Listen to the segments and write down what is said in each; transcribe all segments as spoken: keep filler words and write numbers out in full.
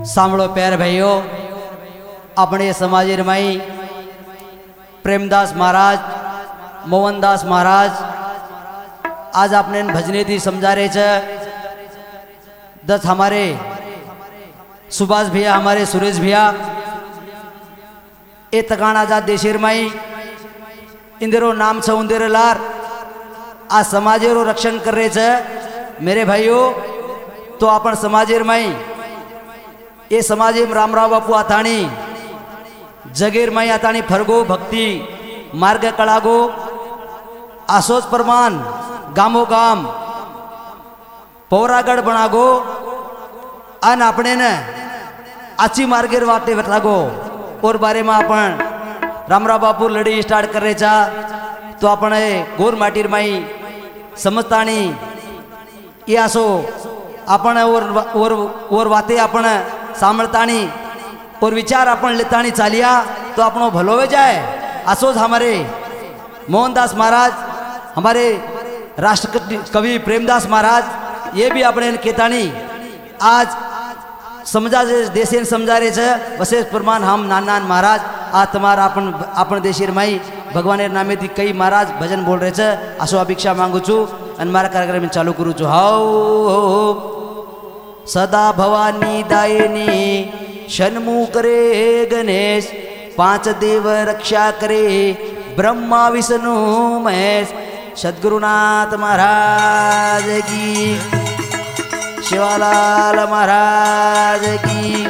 सांभळो प्यार भाइयों, अपने समाज माई प्रेमदास महाराज, मोहनदास महाराज आज आपने भजने थी समझा रहे थे। दस हमारे सुभाष भैया, हमारे सुरेश भैया ए तकान आजाद देशेर माई इंदिरो नाम छ उंदेर लार आज समाजेरो रक्षण कर रहे थे। मेरे भाइयों, तो अपन समाजेर माई ये समाजे में रामराव बापू आताणी जगेर माई आताणी फरगो भक्ति मार्ग कड़ागो आसोज परमान गामो गाम पौरागढ़ बनागो अन अपने ने आची मार्गेर वाटे बतलागो और बारे में अपन रामराव बापू लड़ी स्टार्ट कर रहे चा। तो अपन गोर माटीर माई समझतानी ये आसो अपन और और और वाते अपन सामर्थानी और विचार अपन लेतानी चालिया तो अपनो भलो हो जाए। असोज हमारे मोहनदास महाराज, हमारे राष्ट्र कवि प्रेमदास महाराज ये भी अपने केतानी आज समझा देशे समझा रहे छे। वशेष प्रमाण हम नानान महाराज आ तमारा अपन अपन देशेर माई भगवान नामे थी कई महाराज भजन बोल रहे छे। आसो अभिक्षा मांगू छू अन मारा कार्यक्रम चालू करू छू। हाउ सदा भवानी दायनी षण्मुख करे गणेश, पांच देव रक्षा करे ब्रह्मा विष्णु महेश। सद्गुरुनाथ महाराज की, शिवालाल महाराज की,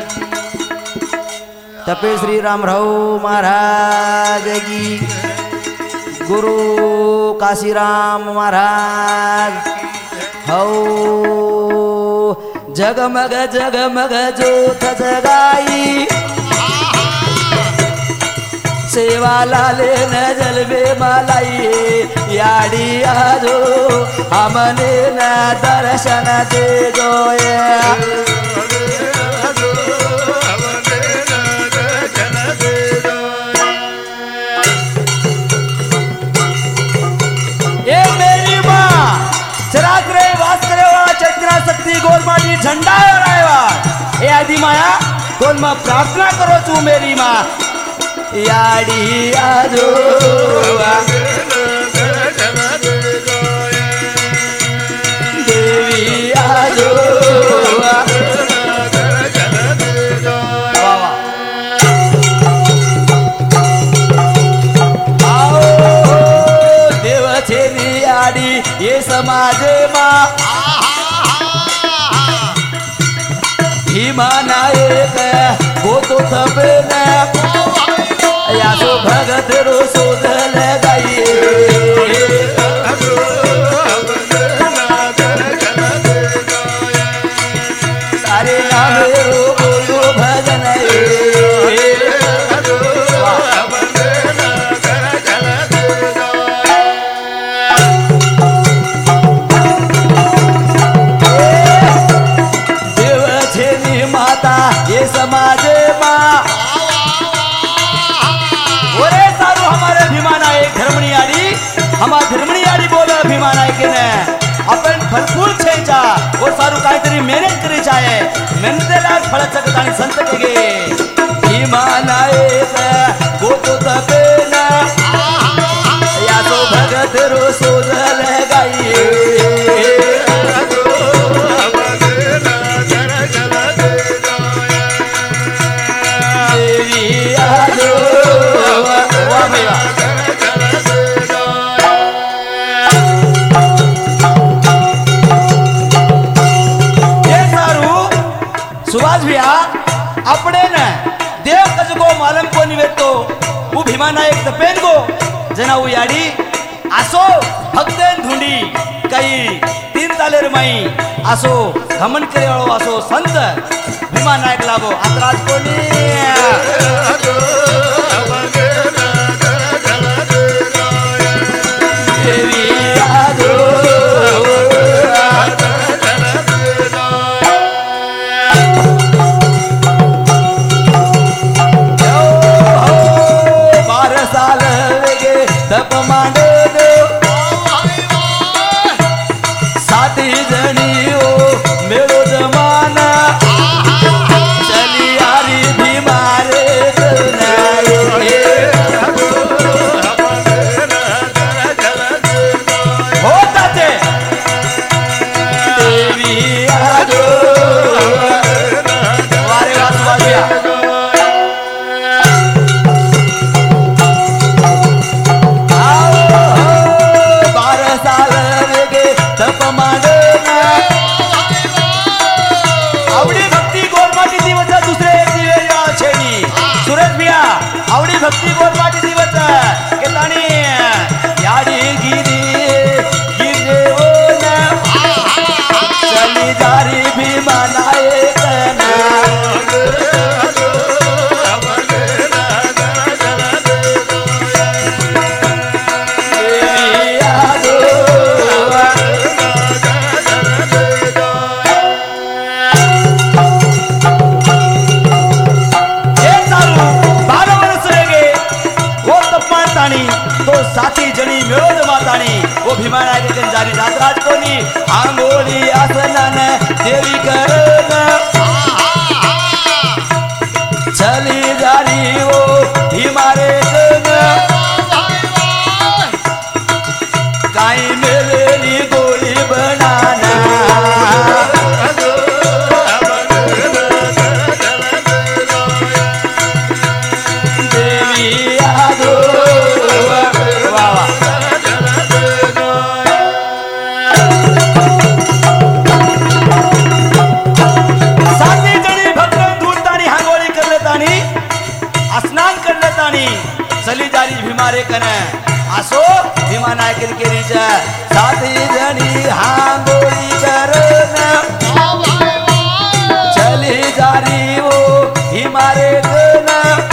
तपे श्री रामराव महाराज की, गुरु काशीराम महाराज। हौ जगमग जगमग जोत जगाई, सेवा लाले न जलवे मलाई। याड़ी आजो हमने न दर्शन दे जोए, ये मेरी माँ चिराग रे वास करे वाला चैत्रा शक्ति गोलमाटी झंडा और आएवा। ए आदि माया गोल माँ प्रार्थना करो तू मेरी माँ। याड़ी आजो देवी आजो, आओ देव छेनी आड़ी ये समाजे माँ भीमाना एक वो तो थपे न या तो भगत रो सोध लगाइए। तारे नाम रो बोलो भजन देव छेनी माता ये समाजे माँ। हमारा धर्मणी आड़ी बोले अभिमाना के ने अपन फलफूल छेचा और सारू कायतरी मेहनत करी जाए। मेहनत लाग फल सकतानी संत के भीमाना एक को तो तपे ना या तो भगत रो सोध लगाइए। देवी आजो वाह भैया सुभाष भैया अपने ने देव कज को मालम को निवेतो वो भीमा नायक तपेन को जना वो याड़ी आसो भक्तन ढूंढी कई तीन तालेर माई आसो घमन करे वालो आसो संत भीमा नायक लागो आतराज को देवी आजो तप मांडे दो साथी जनी ओ मेरो जमाना चल करतानी ओ भीमा नायक जारी जात्राज कोणी आंघोळी आसनान देवी करन चली जारी ओ भीमा रे काई मेलेली गोळी बनाना देवी आगो वा वा साती जणी भक्त धुतानी हांगोळी करलेतानी स्नान करलेतानी चली जारी भीमा रे कन असो भीमा नायक केरीच्या साती जणी हांगोळी करन चली जारी ओ भीमा रे कन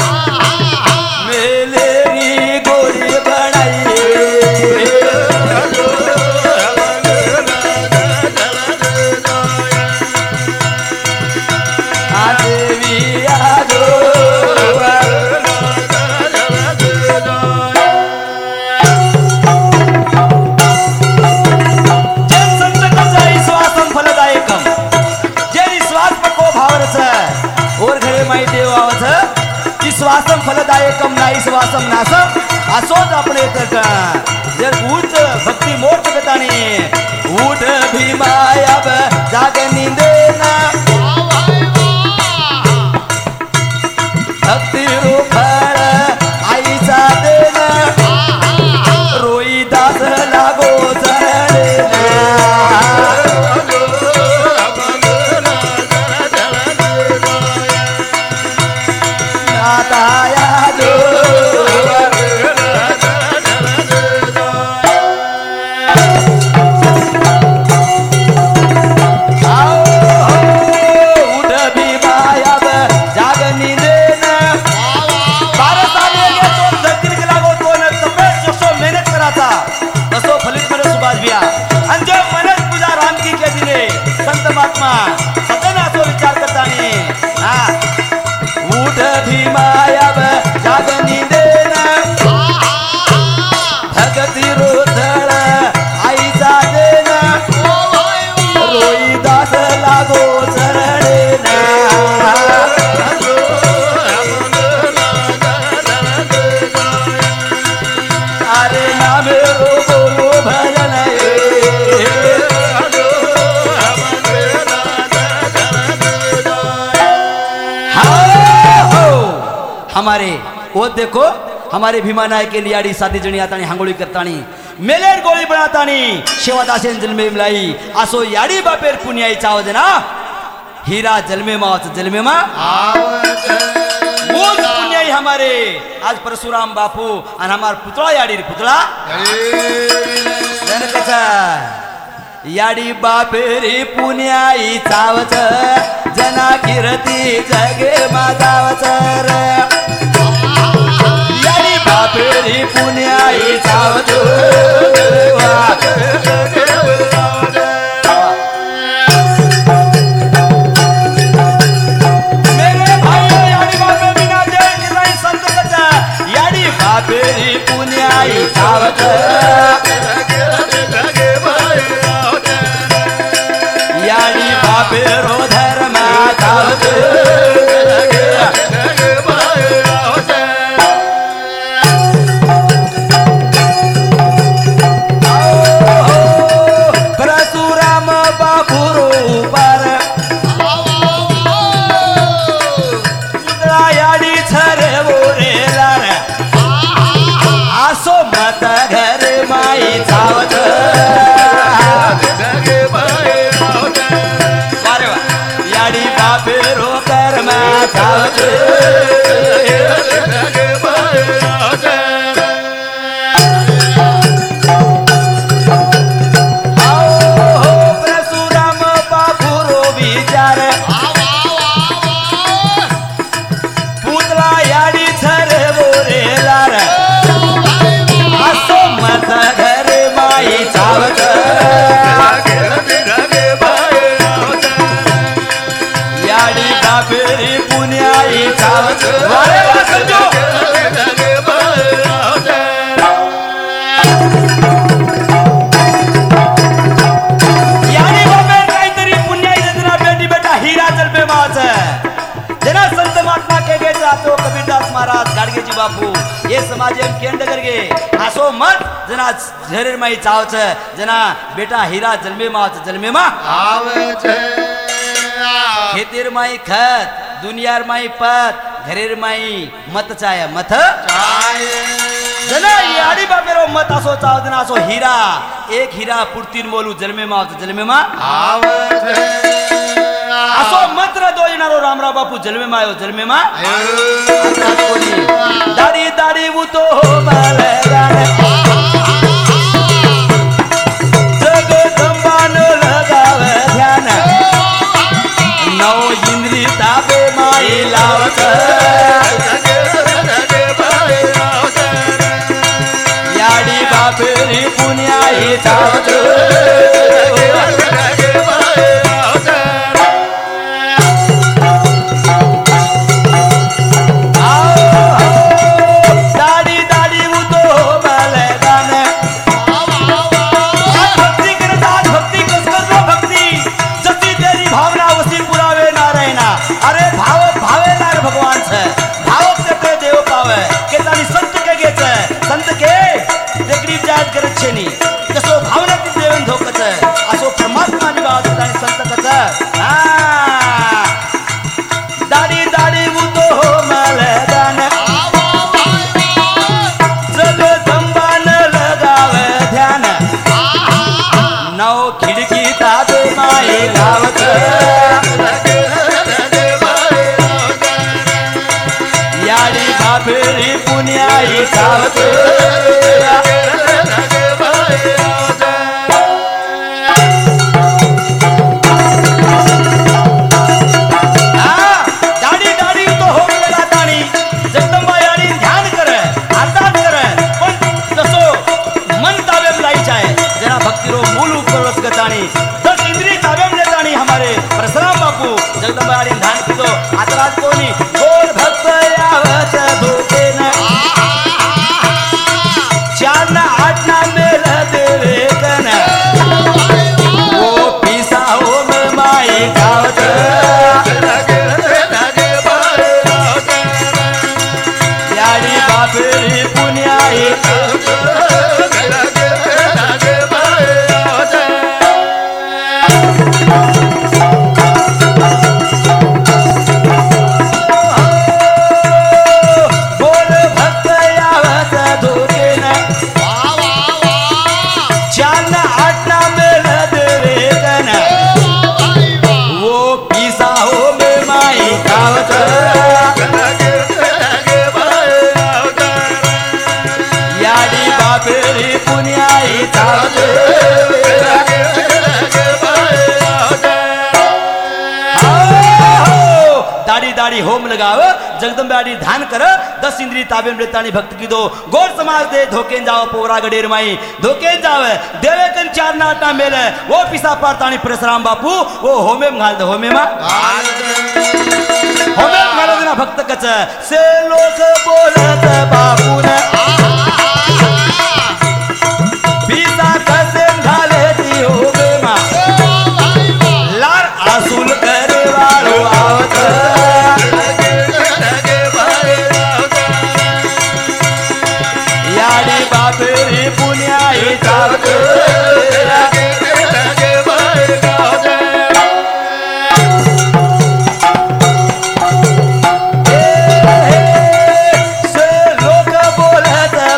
मेलेरी गोळी बनाई आ देवी आगो और घरे माई देव आवच विश्वासम फलदायकम ना विश्वासम नासम असोच आपले तर जर उठ भक्ती मोठ गतानी उठ भीमाया जागनी देना भक्ती रूफळ आईचा देना रोई दास लागो चढेना महात्मा सदन असो विचार करतानी हा उठ भीमाया जागनी देना भगती रोधळ आईचा देना रोई दास लागो चरडेना अरे नामे रो बोलो भजन हमारे वो देखो हमारे भीमा नायक के लियाड़ी साथी जणी आतानी हांगोळी करतानी मेलेर गोळी बनातानी शेवादासेन जन्मे मिलाई असो याडी बापेर पुण्याई चावज ना हीरा जन्मे मावच जन्मे मा आवच वो पुण्याई हमारे आज परशुराम बापू और हमार पुतळा याडी पुतळा जनतेचा याडी बापेरी पुण्याई चावच जना कीर्ती जगे माजावच रे याडी बापेरी पुण्याई चावच मेरे भाई याडी बापे बिना जय किराई संत कचा याडी बापेरी पुण्याई चावच याडी बापेरो धर्म चावच परशुराम बापुरो पर याडी छरे बोरे लार आसो मत घर माई चावच याडी बापेरो कर्म चावच परशुराम बापुरो विचार पुतला याडी छरे बोरे लार आसो मत घर माई चावच याडी बापेरी पुण्याई चावच वारे वासंजो शरीर में चाव छे जना बेटा हीरा जन्मे में आवे जन्मे में आवे छे खेतीर माई खत दुनियार माई पत घरेर माई मत चाय मत चाय जना याडी बापेरो मत आसो चाव जना आसो हीरा एक हीरा पुरतीन मोलू जन्मे में आवे जन्मे में आवे छे आसो मत न दो जनारो रामराव बापू जन्मे में आयो जन्मे में दाड़ी दाड़ी वो तो माले गाने जगदंबा न लगावे ध्यान नौ इंद्री ताबे माई लावत याडी बापेरी पुण्याई चावत कसो भावनाती देवन धोकच असो परमात्मा निवास आणि संत कच दाडी दाडी उतो मले दान जगदंबा न लगावे ध्यान नौ खिडकी ताबे माई लावत याडी बापेरी पुण्याई चावत दस इंद्रिय ताब्यात लेतानी हमारे परशुराम बापू जगदंबा आणि ध्यान कितो आता रात कोणी गोल भक्त यावत धोके न चार ना आठ ना मेल देवे कन ओ पिसा हो में माई गावत याडी बापेरी पुण्याई दाड़ी दाड़ी होम लगाव जगदंबे आड़ी ध्यान कर दस इंद्री ताबे में लेतानी भक्त की दो गौर समाज दे धोके जाओ पोरा गडेर माई धोके जावे देवे कन चार नाटा मेले वो पिसा पारतानी परशुराम बापू वो होमे में घाल दे होमे में होमे में घाल देना भक्त कच से लोग बोलत बापू ने पिसा कसे घाले ती होमे में लार आसूल करे वालो आवत याडी बापेरी पुण्याई चावत से लोक बोलत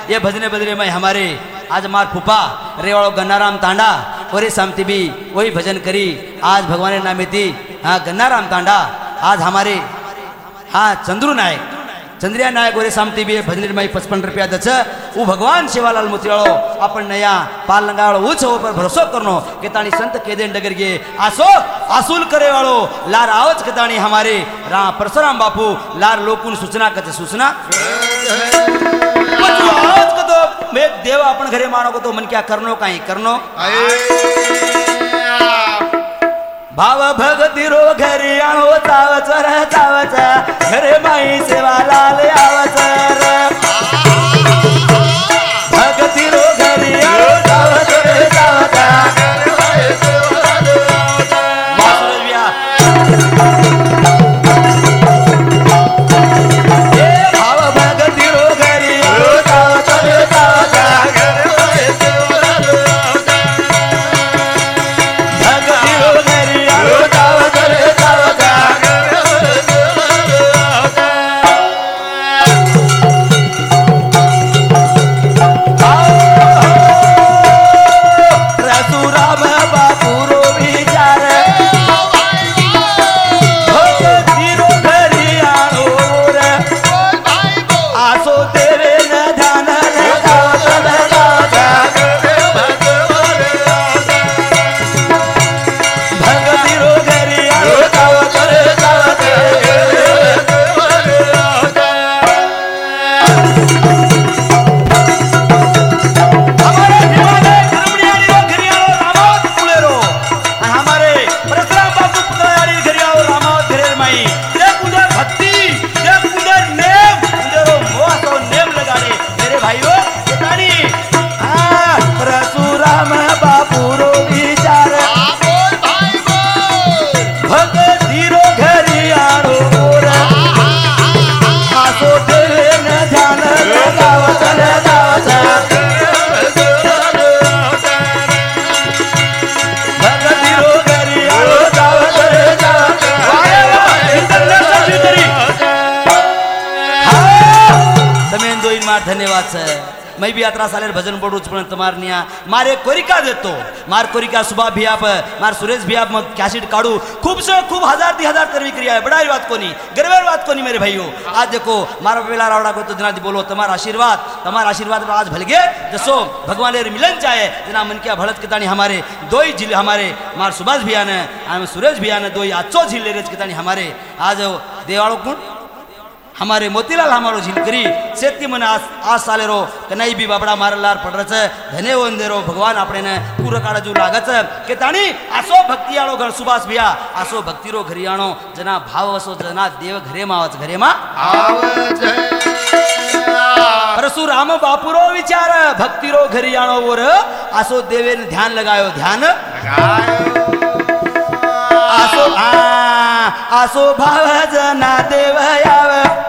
ये भजने बजने में हमारे आज हमार फूफा रेवाड़ो गन्नाराम तांडा और ये सामती भी वही भजन करी आज भगवान नामे थी हाँ गन्नाराम तांडा आज हमारे हाँ चंद्रू नायक चंद्रिया नायक वरे सामती भी भजनी माई पचपन रुपया दच वो भगवान शिवालाल मोतीवाळो आपण नया पाल लंगाळो उच पर भरोसा करनो के ताणी संत केदेन डगर गे आसो आसूल करे वाळो लार आवच के ताणी हमारे रा परशुराम बापू लार लोकुन सूचना कते सूचना पचू आवच को तो मैं देव आपण घरे मानो को तो मन क्या करनो काई करनो भाव भगती रो घरी आणो चावच रे चावच घरे माई सेवा लाल आवच रे भगती रो घरी आणो चावच रे चावच वासुदेव्या ए भाव भगती रो घरी आणो चावच रे चावच घरे माई सेवा लाल भगती रो घरी धन्यवाद सर मैं भी यात्रा साले भजन पडूच पण तुम्हार निया मारे कोरिका देतो मार कोरिका सुबह भी आप मार सुरेश भी आप मग कैसेट काढू खूब से खूब हजार दी हजार करवी क्रिया है बड़ाई बात कोनी गर्वेर बात कोनी मेरे भाइयों आज देखो मारा बेला रावड़ा को तो जनादी बोलो तुम्हारा आशीर्वाद तुम्हारा आशीर्वाद आज भलगे जसो भगवान रे मिलन चाहे जना मन क्या भड़त के तानी हमारे दो ही जिले हमारे मार सुभाष भैया ने हम सुरेश भैया ने दो ही आचो जिले रेज के तानी हमारे आज देवाड़ो कुण हमारे मोतीलाल हमारो झिलकरी सेती मन आज आज साले रो कनाई भी बाबड़ा मार लार पडरच धने वंदेरो भगवान आपणे ने पूर काळ जू लागच के ताणी आसो भक्ती आळो घर सुभाष भैया आसो भक्ती रो घरी आणो जना भाव असो जना देव घरे मावच घरे मा आवच परशुराम बापूरो विचार भक्ती रो घरी आणो वर आसो देवे ध्यान लगायो ध्यान आसो आ आसो भाव जना देव याव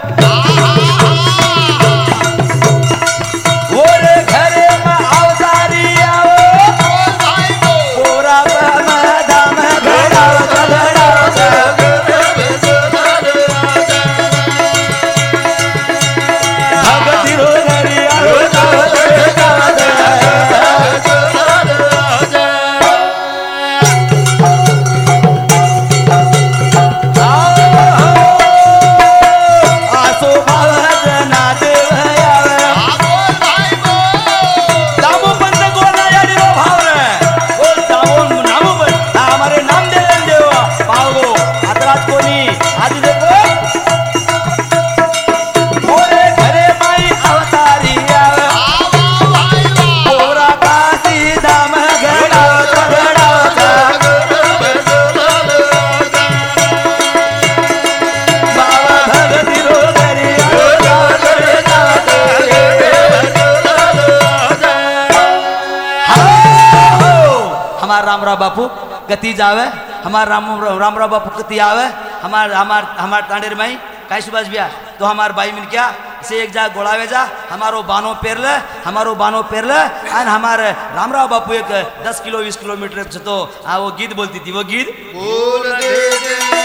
रामराव बापू गति जावे हमार राम रामराव बापू गति आवे हमार हमार हमार तांडेर माई काई सुभाष भैया तो हमार बाई मिल क्या से एक जा गोड़ावे जा हमारो बानो पेर ले हमारो बानो पेर ले और हमार रामराव बापू एक दस किलो बीस किलोमीटर तो हाँ वो गीत बोलती थी वो गीत बोल दे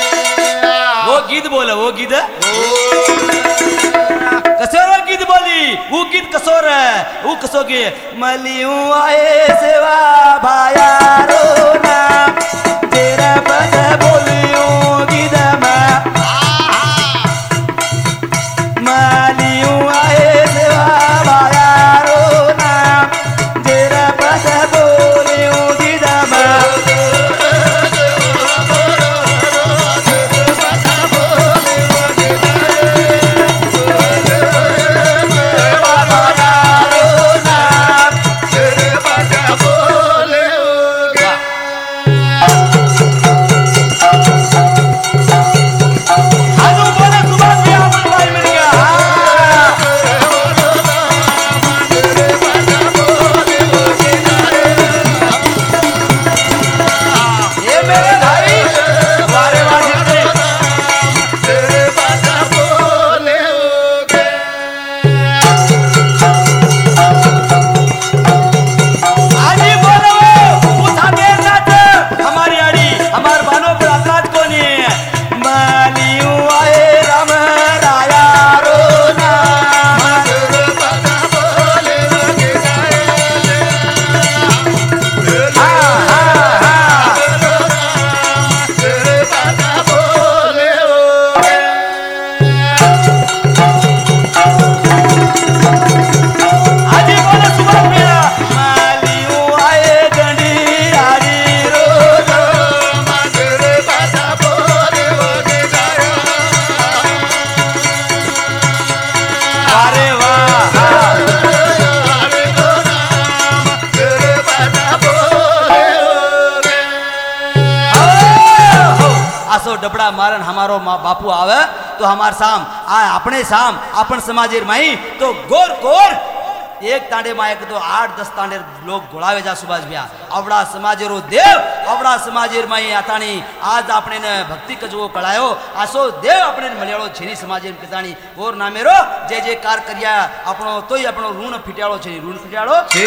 वो गीत बोले वो गीत कसे वो गीत बोली वो गीत कसो रे वो कसो के मलियू आए सेवा भाया रो ना तेरा बस बोलियो गीत में मलियू आए सेवा भाया रो ना तेरा बस बोलियो गीत में डबड़ा मारन हमारो माँ बापू आवे तो हमार साम आ अपने साम अपन समाजेर माई तो गोर गोर एक तांडे माए तो आठ दस तांडे लोग घोड़ावे जा सुभाष भैया अवड़ा समाजेरो देव अवड़ा समाजेर माई आतानी आज आपने ने भक्ति कजवो कळायो आसो देव आपने मळ्याळो छेनी समाजेर पितानी गोर नामेरो जे जे कार करिया आपनो तोय आपनो ऋण फिट्याळो छे ऋण फिट्याळो छे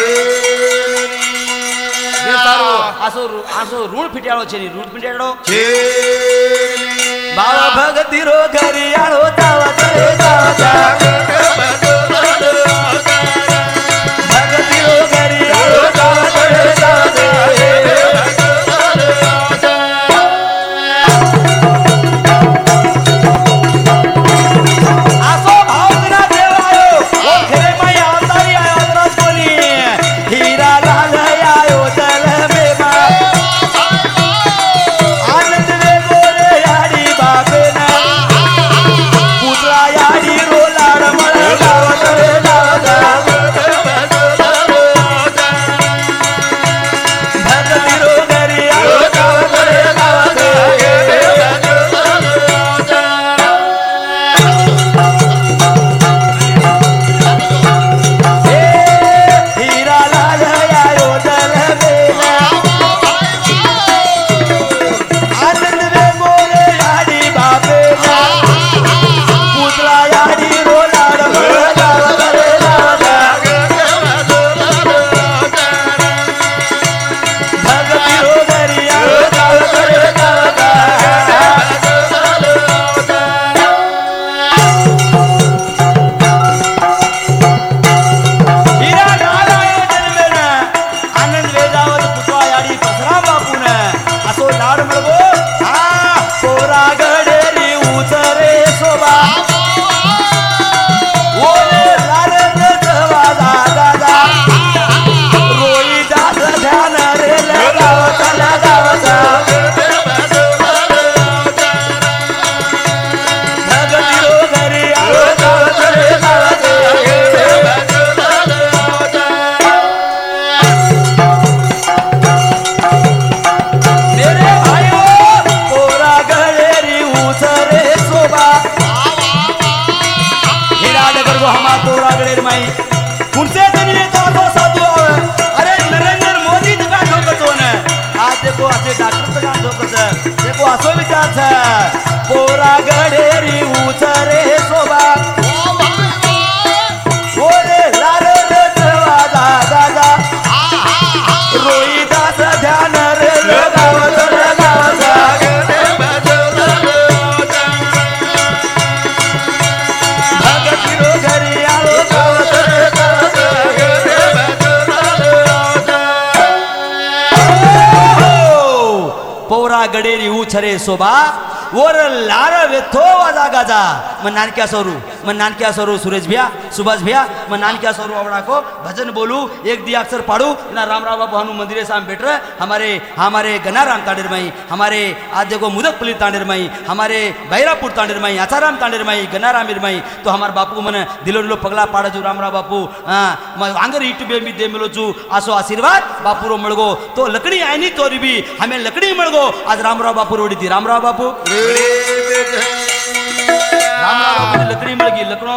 ये सारो आसो आसो ऋण फिट्याळो छे ऋण फिट्याळो छे बाबा भगती रो घरियाळो जावा चले जावा भगती रो घरियाळो जावा चले आसो भावना देव आयो ओ खेरे माई अवतारी आयो अवतार कोणी हीरा लाल आयो दल में मा आनंद रे गोरे याडी बापे ना पुतळा याडी रोलाड मळ गावत रे गावत भगती रो घरी आयो गावत रे गावत हीरा लाल आयो दल में आनंद रे गोरे याडी बापे ना पुतळा याडी रोलाड मळ गावत रे गावत भगती रो घरी आयो गावत रे गावत हीरा लाल आयो जन्मेन आनंद वेदावत पुतळा याडी परशुराम बापून असो लाड मिळवो हा पोरा गडेरी उचरे शोभा ओले लारन जवा दादा रोई दास ध्यान रे लगावत लगावत भगती रो घरी आयो गावत रे गावत मेरे भाइयों पोरा गडेरी उचरे शोभा हीरा नगर को हमा पोरा गडेर माई कुणसे जमीने तो आतो साधू आवे अरे नरेंद्र मोदी दुका ठोकतो ने आज देखो असे डॉक्टर दुका ठोकतो देखो असो विचार छे पोरा गडेरी उचरे शोभा ओले लाल जवा दादा रोई दास ध्यान रे लगावत लगावत भगती रो घरी आयो गावत गडेरी उछरे शोभा वर लार वेथो वाजा गाजा मैं नानक्या सोरू मैं नानक्या सोरू सुरेश भैया सुभाष भैया मैं नानक्या सोरू आवड़ा को भजन बोलू एक दिया अक्षर पाड़ू ना रामराव बाबू हनु मंदिर साम बैठ रहे हमारे हमारे गनाराम तांडेर माई हमारे आज देखो मुदकपल्ली तांडेर माई हमारे बैरापुर तांडेर माई आसाराम तांडेर माई गनाराम माई तो हमार बापू मन दिलो दिलो पगला पाड़ा जू रामराव बापू हाँ मैं आंगर ईट बे मी दे मिलो चू आसो आशीर्वाद बापू रो मळगो तो लकड़ी आईनी तोरी भी हमें लकड़ी मळगो आज रामराव बापू रोडी थी रामराव बापू रामराव बापू ने लकड़ी मळ गई लकड़ो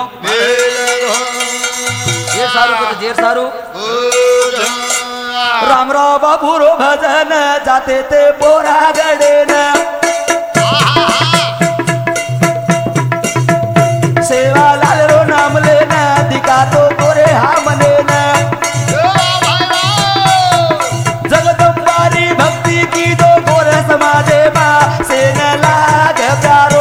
जेर सारू को जेर सारू रामराव बापू रो भजन जाते ते बोरा गडे न सेवा लाल रो नाम लेना दिखा तो तोरे हा मने न जगदंबारी भक्ति की दो गोर समाजे बा से न लाग प्यारो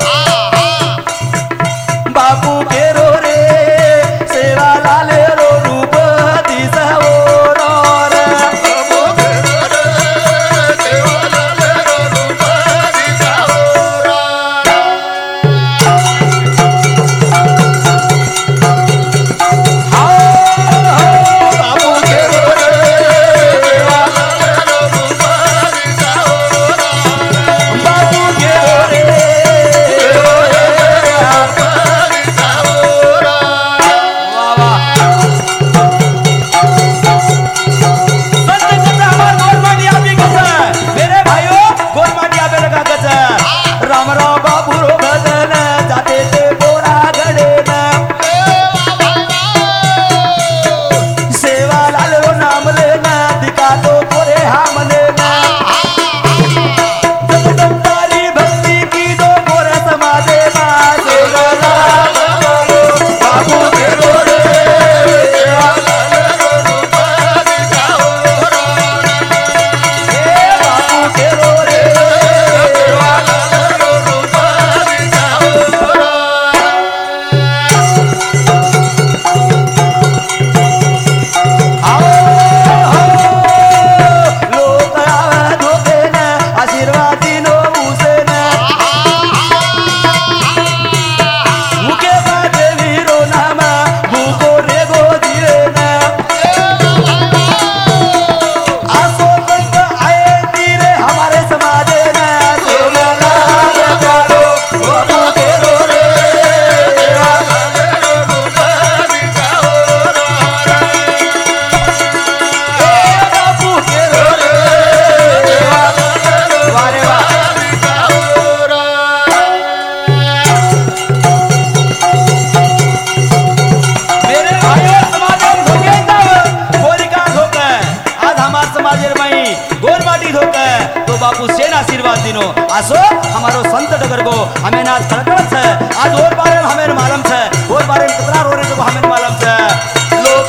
बापू के रो रे सेवा लाल रो रूप दिसा ओ रो रे आसो हमारो संत डगर को हमें ना तड़कत है आज और बारे में हमें मालूम है और बारे में कितना रो रहे तो हमें मालूम है लोग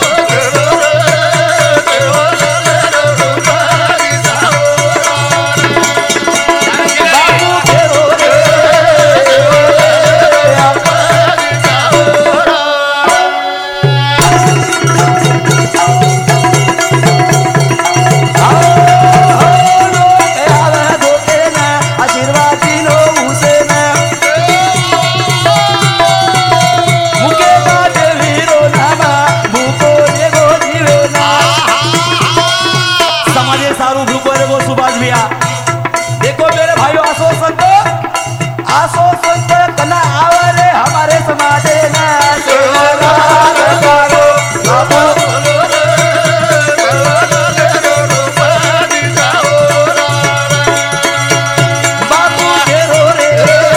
बाबू के रो रे देखो मेरे भाइयों आसो संत आसो संत कना आवरे हमारे समाजे ना बापू के रो रे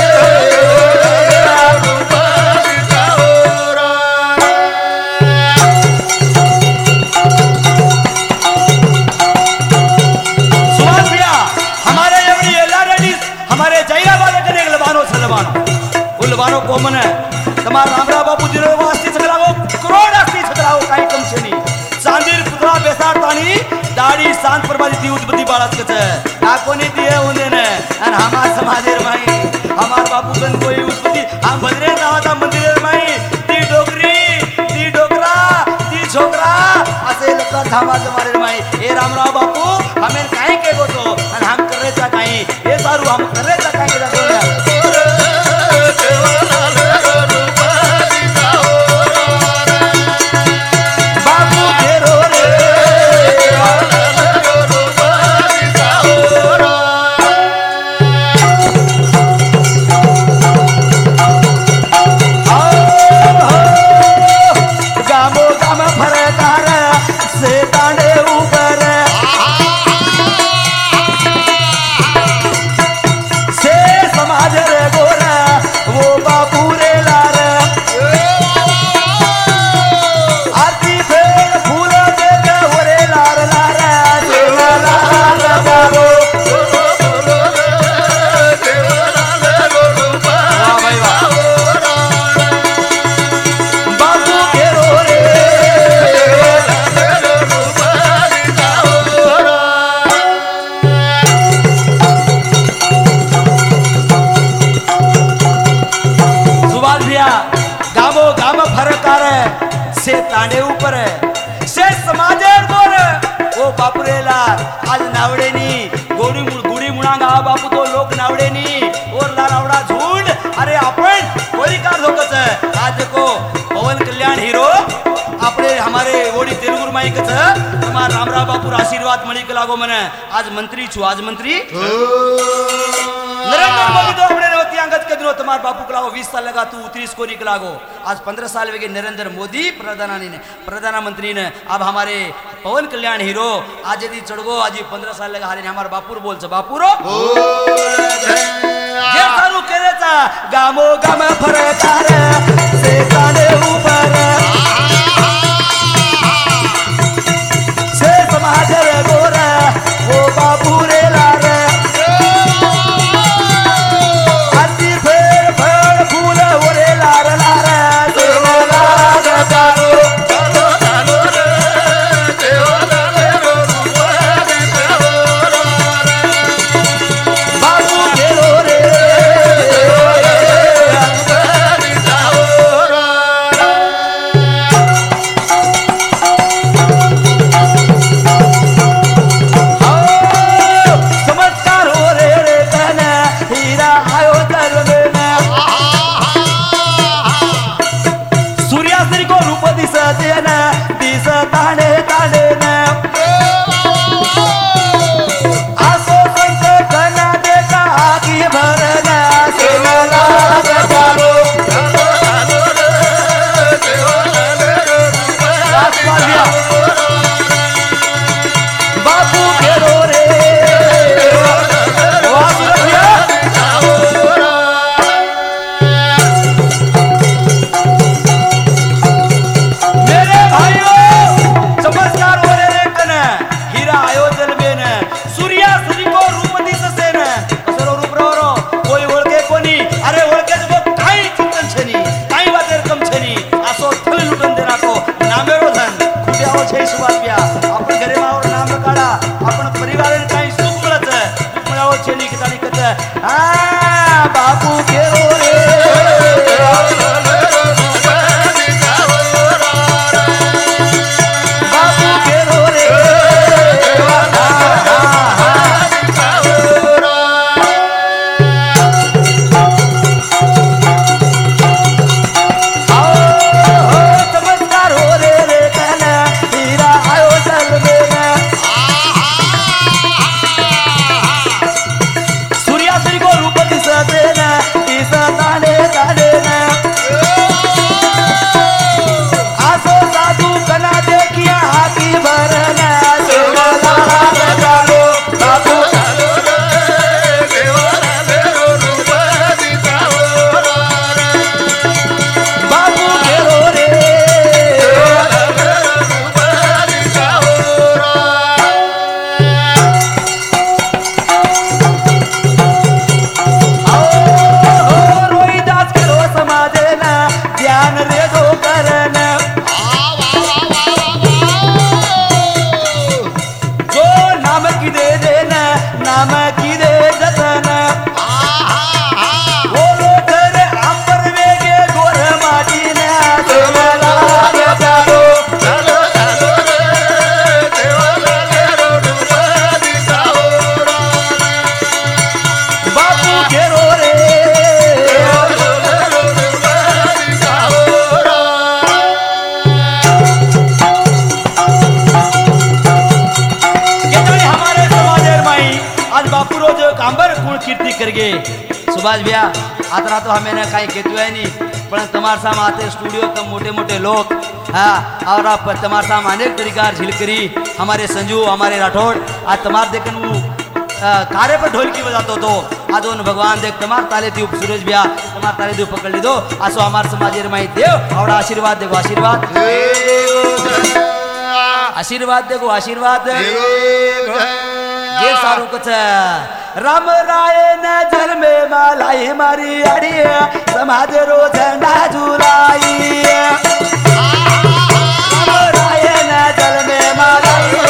हमारे जैरा वाले कने लबानो छलबानो उलबानो को मने तमार रामराव बापू दिरो वास्ती छगलाओ करोड़ अस्ती छगलाओ काई कम छेनी चांदीर पुतला बेसार तानी दाढ़ी शांत परवादी दी उत्पत्ति बाळात कचे आ कोनी दिए उने ने अन हमार समाजेर माई हमार बापू कन कोई उत्पत्ति हम बदरे जावाता मंदिरेर माई ती डोकरी ती डोकरा ती छोकरा असे लका थामा जमारेर माई ए रामराव बापू हमें काई के गो तो अन हम करे चा काई मारू हम करे ता काय केला दोन्या बाबू घेरो रे गामो गाम फरकार से तांडे ऊपर से समाज रे गोरा वो बापू रे लार आरती फेर फूल दे के ओरे लार लार से लार बाबू वाह भाई वाह बापू घेरो रे सुभाष भैया गामो गाम फरकार से तांडे ऊपर से समाजे गोर ओ बापुरेला आज नावडेनी गोडी गुडी मुळा गाव बापू तो लोक नावडेनी और लावडा झुंड अरे आपण कोई कार धोकच आज देखो पवन कल्याण हीरो अपने हमारे ओडी तेलुगु माई कच हमार रामराव बापू आशीर्वाद मणि के लागो मने आज मंत्री छु आज मंत्री नरेंद्र मोदी तो अपने नवती अंगत के दिनो तुम्हार बापू को लागो बीस साल लगा तू तीस कोरी के लागो आज पंद्रह साल वेगे नरेंद्र मोदी प्रधानी ने प्रधानमंत्री ने अब हमारे पवन कल्याण हीरो आज यदि चढ़गो आज पंद्रह साल लगा हारे हमारे बापूर बोल छ बापूरो जे सारू केरेचा गामो गाम फरकार से ताने ऊपर से समाज रे गोरा वो बापू रे लार आरती फेर फेर फूल ओरे लार लार से लार दारो बापू घेरो रे करगे सुभाष भैया आता तो हमें ना कहीं कहते है नहीं पण तमार साम आते स्टूडियो तम मोटे मोटे लोग हाँ और आप तमार साम अनेक तरीका झिलकरी हमारे संजू हमारे राठौड़ आज तमार देखन वो कार्य पर ढोलकी बजातो तो आज उन भगवान देख तमार ताले थी सूरज भैया तमार ताले थी पकड़ ली दो आसो हमारे समाज माई देव और आशीर्वाद देखो आशीर्वाद आशीर्वाद देखो आशीर्वाद ये सारू कुछ राम राय नजर में मालाई मारी अड़ी समाज रो झंडा झुलाई राम राय नजर में मालाई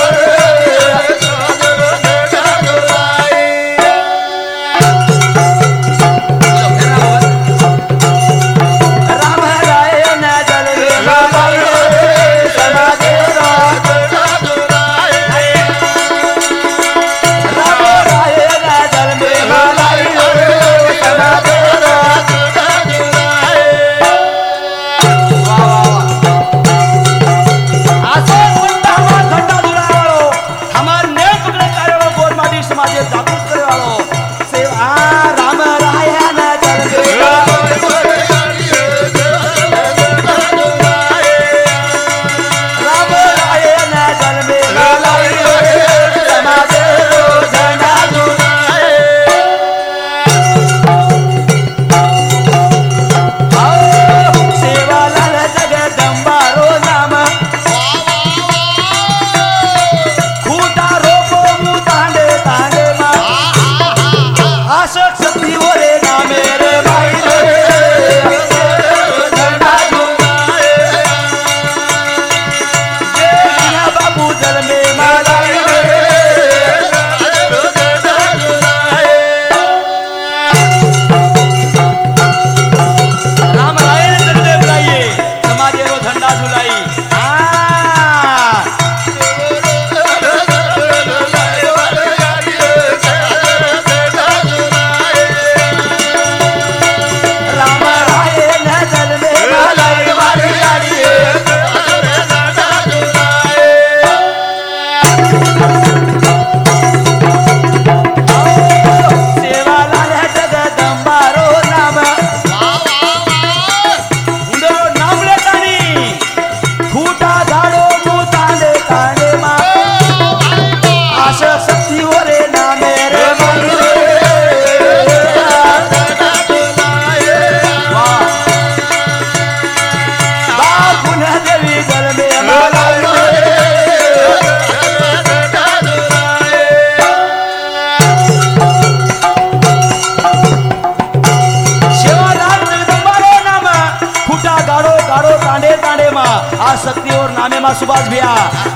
शक्ति और नामे मा सुभाष भैया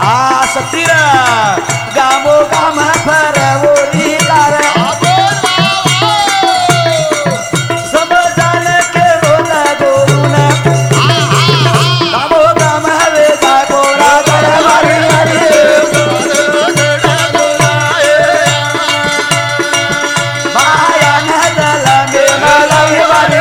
आ शक्ति गामो गाम पर वो कार समझाने के रोला गोरुन गामो गाम हवे जा गोरा कर वाली माया नदल में मलाई वाली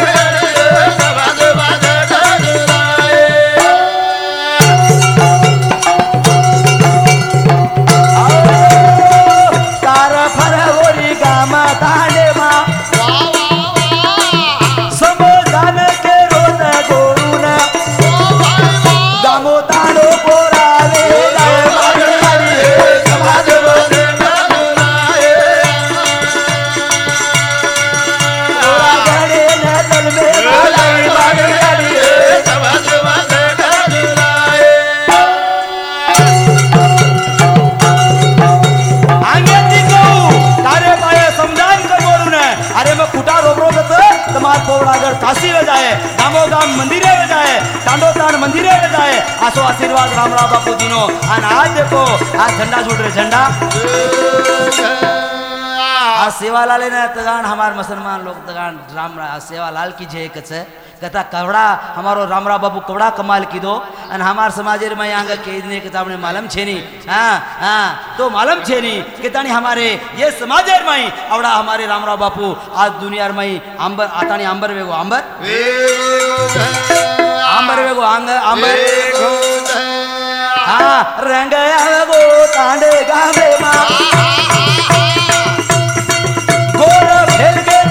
काशी में जाए गामो गाम मंदिरे में जाए तांडो तान मंदिरे में जाए आसो आशीर्वाद राम राम बापू जी नो और आज देखो आज झंडा छूट रहे झंडा आज सेवालाल ने तगान हमारे मुसलमान लोग तगान राम सेवालाल की जय कच कहता कवड़ा हमारो रामरा बाबू कवड़ा कमाल की दो और हमारे समाज में आगे कहने के तामने मालूम छेनी हाँ हाँ तो मालूम छेनी कहता नहीं हमारे ये समाज में अवड़ा हमारे रामरा बापू आज दुनिया में आंबर आता नहीं आंबर वेगो आंबर आंबर वेगो आंग आंबर हाँ रंग वेगो तांडे गावे माँ गोर भेल के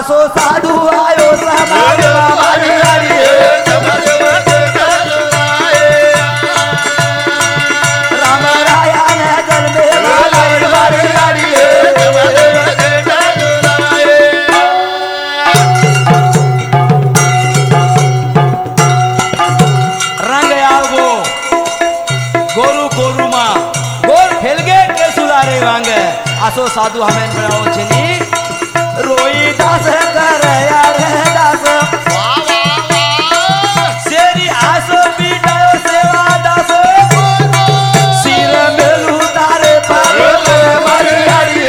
आसो साधु आयो समाज मारी आड़ी राम राया ने जल में मारी मारी आड़ी रंग आओ गोरु गोरु मा गोर खेल गए के सुधारे वांग आसो साधु हमें बनाओ छनी रोई दास कर यार दास शेरी आसो पीटायो सेवा दास सिर मेलू तारे पार मारी आड़ी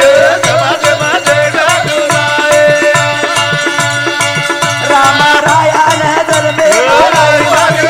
राम राया ने दर में मारी मारी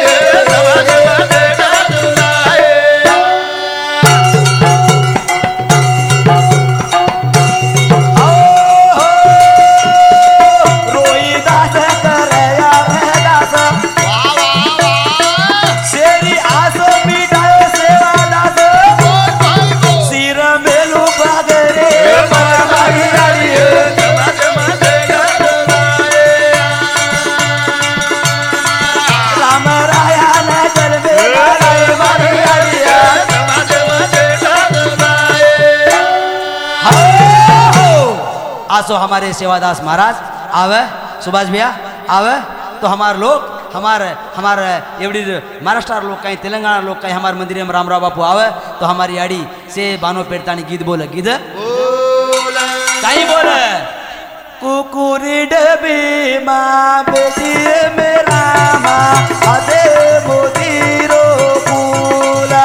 आसो हमारे सेवादास महाराज आवे सुभाष भैया आवे तो हमारे लोग हमारे हमारे एवढी महाराष्ट्र लोग कहीं तेलंगाना लोग कहीं हमारे मंदिर में रामराव बापू आवे तो हमारी आड़ी से बानो पेड़तानी गीत बोले गीत कहीं बोले कुकुरी डबी माँ बेटी मेरा माँ आदे मोदी रो फूला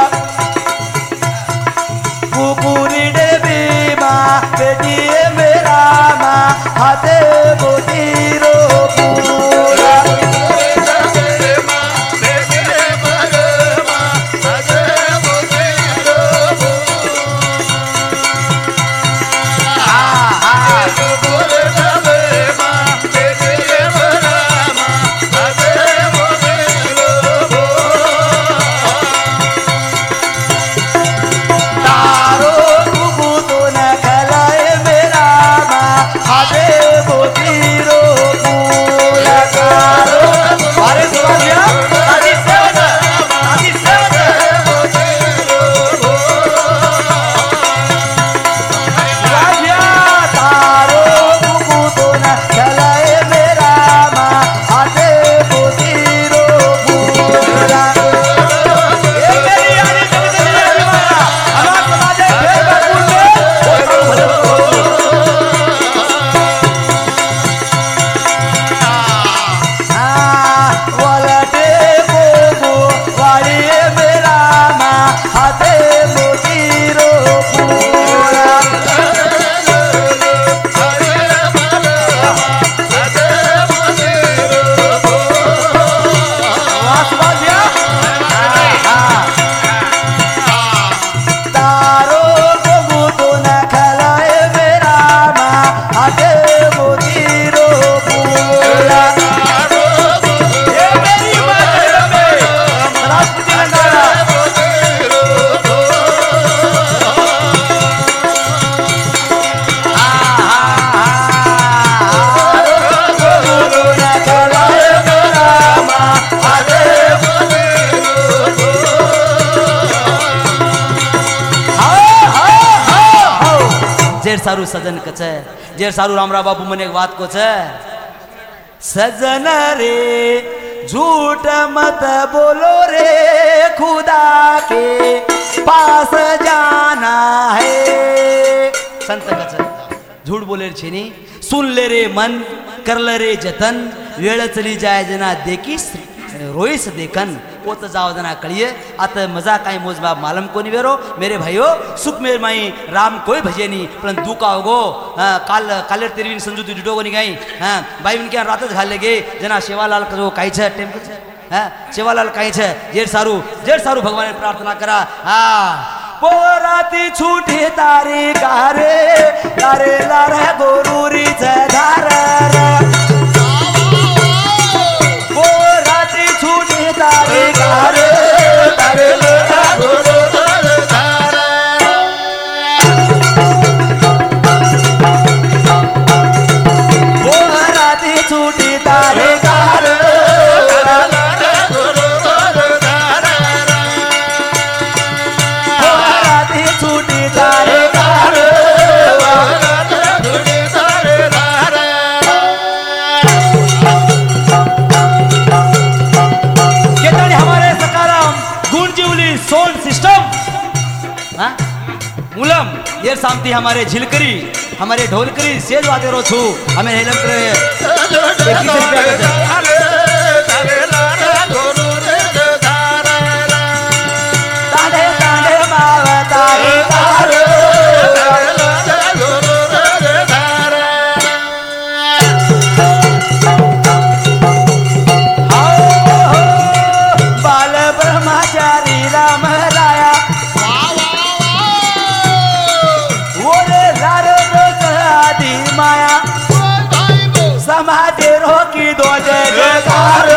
कुकुरी डबी माँ बेटी मेरा माँ आदे मोदी रो फूला जेर सारू सजन कछ जेर सारू रामराव बापू मन एक बात को छे सजन रे झूठ मत बोलो रे खुदा के पास जाना है संत कछ झूठ बोले छेनी सुन ले रे मन कर ले रे जतन वेळ चली जाए जना देखी रोईस देखन वो तो जाओ जना कड़िए अत मजा काई मोज बाप मालूम को नहीं वेरो मेरे भाइयों सुख मेर माई राम कोई भजे नहीं परंतु दुका होगो काल कालेर तेरवीन संजू तू जुटो को नहीं गई हाँ भाई उनके रात घाल लेगे जना सेवालाल को काई छे टेम छे हाँ सेवालाल काई छे जेर सारू जेर सारू भगवान प्रार्थना करा हाँ पोराती छूटी तारी गारे लारे लारे गोरूरी छे धारा पोराती छूटी तारी गारे लारे लारे गोरूरी धारा ये शांति हमारे झिलकरी हमारे ढोलकरी सेज वाते रो छू हमें हेलम करे तांडे तांडे मावतारी तारो बाल ब्रह्मचारी राम राया माया समाज रोकी दो जय जयकार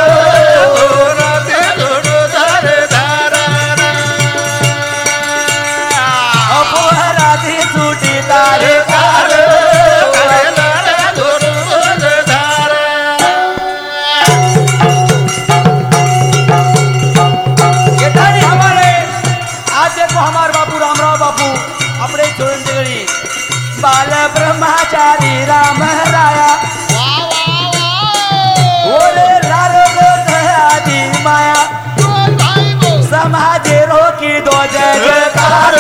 अपराधी छूटी तारे कार हमारे आज देखो हमारे बापू रामराव बापू अपने छोड़न जगड़ी बाल ब्रह्मचारी राम राया ओरे लारो आदि माया समाज रोकी दो जय जयकार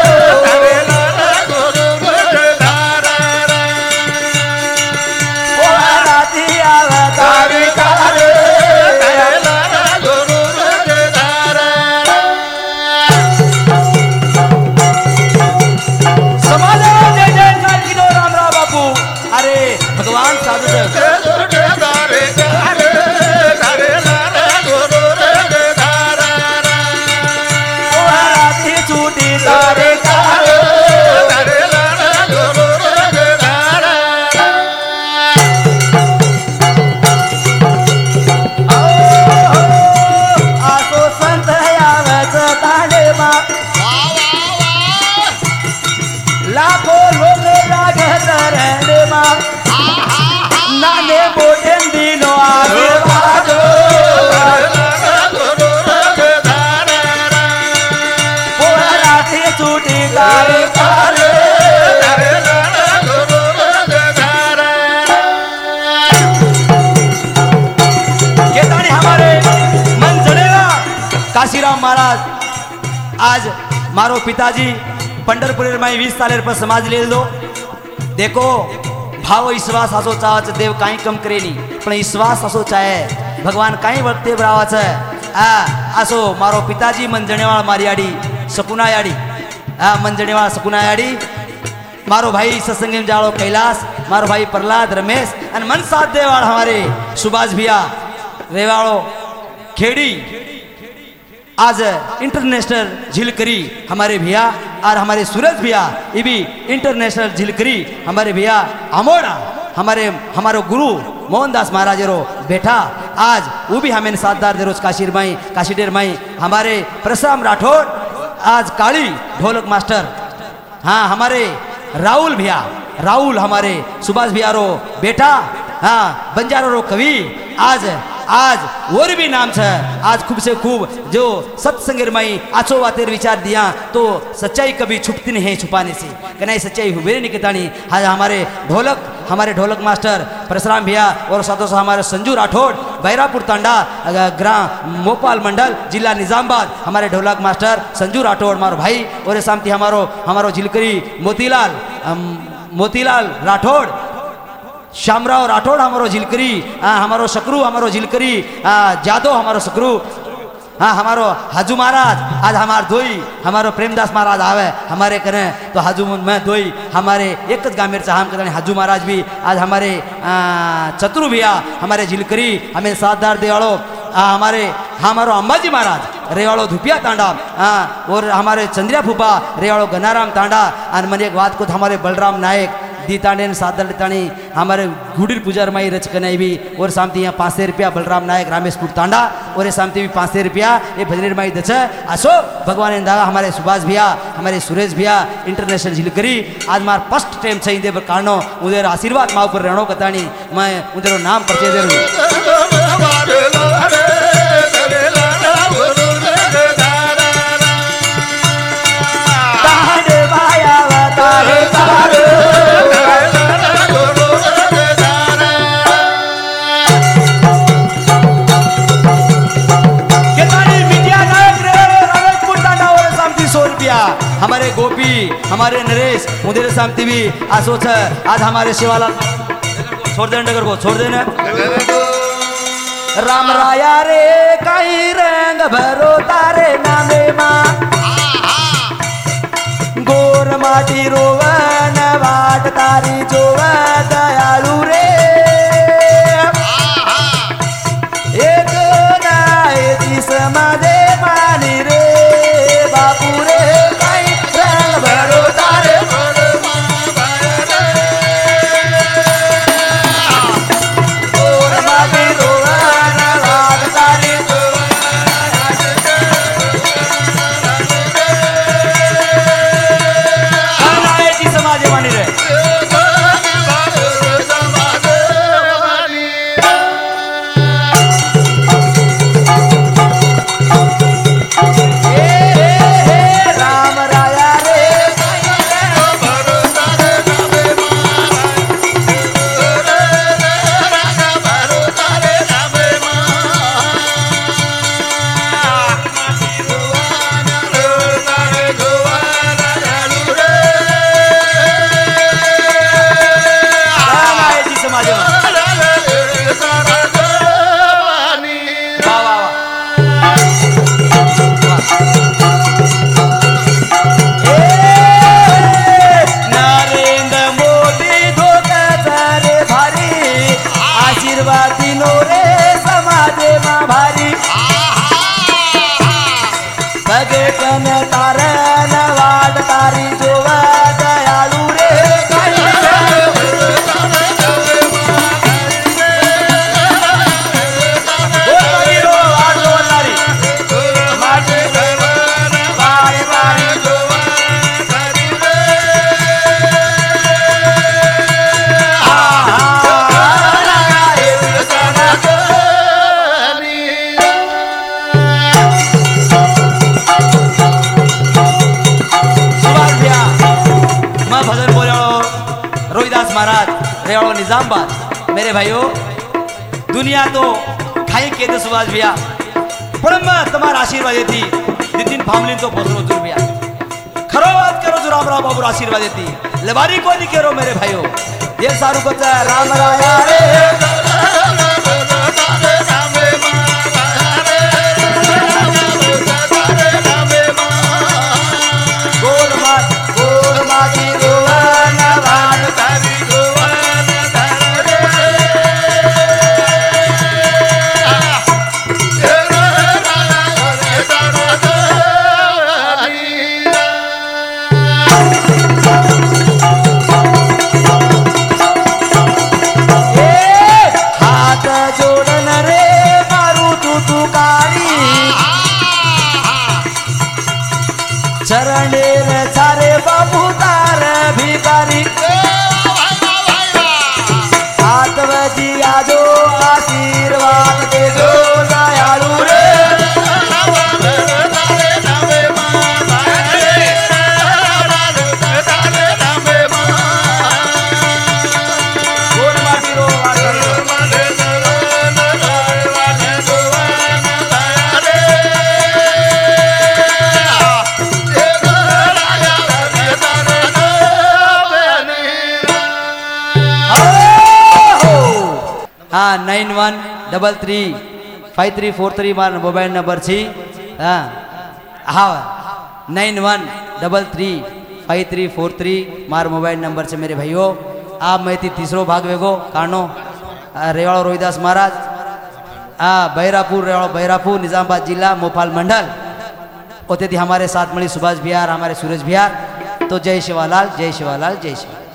अवतारी कार अरे भगवान साधु छूटी तारे आसो संत यावच तांडे मा लाखो लोक लागत रहने मा नाने मोठे दिनो आशीर्वाद पोहराती छूटी तारे कार केतानी हमारे मन जड़ेगा काशीराम महाराज आज मारो पिताजी पंढरपुर में वीस साल पर समाज ले दो देखो भाव विश्वास असो चाहत देव काही कम करे नहीं पण विश्वास असो चाहे भगवान काही वर्ते बरावच आ असो मारो पिताजी मंजणेवाळ मारियाडी सकुनायाडी आ मंजणेवाळ सकुनायाडी मारो भाई सत्संग जाड़ो कैलाश मारो भाई प्रहलाद रमेश और मन साथ देवाड़ हमारे सुभाष भैया रेवाड़ो खेड़ी आज इंटरनेशनल झिलकरी हमारे भैया और हमारे सूरज भैया ये भी इंटरनेशनल झिलकरी हमारे भैया अमोड़ा हमारे हमारे गुरु मोहनदास महाराज रो बेटा आज वो भी हमें साथदार दे रोज काशीर माई काशीडेर माई हमारे प्रसाम राठौड़ आज काली ढोलक मास्टर हाँ हमारे राहुल भैया राहुल हमारे सुभाष भैया रो बेटा हाँ बंजारो रो कवि आज आज और भी नाम है आज खूब से खूब जो सत्संग माई आचो वातेर विचार दिया तो सच्चाई कभी छुपती नहीं है छुपाने से कहीं सच्चाई हुए नहीं कहतानी आज हमारे ढोलक हमारे ढोलक मास्टर परशुराम भैया और साथों साथ हमारे संजू राठौड़ बैरापुर तांडा ग्राम मोपाल मंडल जिला निजामबाद हमारे ढोलक मास्टर संजू राठौड़ हमारो भाई और सामती हमारो हमारो झिलकरी मोतीलाल मोतीलाल राठौड़ श्यामराव राठौड़ हमारो झिलकरी हमारो शकरू हमारो झिलकरी जादव हमारो शकरू हाँ हमारो हाजू महाराज आज हमारे दोई हमारो प्रेमदास महाराज आवे हमारे करें तो हाजू में दोई हमारे एक गामेर से हम कहते हाजू महाराज भी आज हमारे चतुरु भैया हमारे झिलकरी हमें साथदार देवाड़ो हमारे हमारो अंबाजी महाराज रेवाड़ो धुपिया तांडा हाँ और हमारे चंद्रिया फूफा रेवाड़ो गनाराम तांडा और मन एक बात को हमारे बलराम नायक दीताने सादर ताणी हमारे गुडीर पुजार माई रच कनाई भी और सामती यहाँ पाँच सौ रुपया बलराम नायक रामेशपुर तांडा और ये सामती भी पाँच सौ रुपया ये भजनेर माई दच असो भगवान दागा हमारे सुभाष भैया हमारे सुरेश भैया इंटरनेशनल झिलकरी आज मार फर्स्ट टाइम छे इंदे पर कारणो उधर आशीर्वाद माँ ऊपर रहनो कतानी मैं उधर नाम परिचय दे रहूँ हमारे गोपी हमारे नरेश मुदीर साहब टीवी आसोच आज हमारे शिवालाल छोड़ देने नगर को छोड़ देने राम राया रे कई रंग भरो तारे नामे माँ गोर माटी रोवन वाट तारी जोव दयालु रे एक नायती समाजे मानी रे बापू रे कई रंग भरो तारे गोर माटी रोवन वाट तारी नायती समाजे मानी रे राम राया रे नायती समाजे वाह वाह नरेंद्र मोदी धोका रे भारी आशीर्वादी नो रे समाजे मा भारी सगे कन तारन वाट तारी जोवा दयालु रे भजन बोलो रोहिदास महाराज रेवाड़ो निजामबाद मेरे भाइयों दुनिया तो खाई के दे सुभाष भैया पर मैं तुम्हारा आशीर्वाद देती दिन फैमिली तो बसरो जुर भैया खरो बात करो जो राम राव बाबू आशीर्वाद देती लेबारी को नहीं करो मेरे भाइयों ये सारू को राम राया रे गोर मात गोर माती रोवन वाट तारी गोवन हाथ जोड़न रे मारू तू तू कारी चरणे रे सारे बाबू तार भिकारी हाथ बजी आजो आशीर्वाद दे दो दयालु रे गोर माटी रो हाँ nine one double three five three four three मार मोबाइल नंबर छी हाँ हाँ nine one double three five three four three मार मोबाइल नंबर से मेरे भाइयों आप मैं थी तीसरो भाग वेगो कानो रेवाड़ो रोहिदास महाराज हाँ बैरापुर रेवाड़ो बैरापुर निजामाबाद जिला मोपाल मंडल होते थी हमारे साथ मणि सुभाष बिहार हमारे सूरज बिहार तो जय शिवालाल जय शिवालाल जय शिवालाल।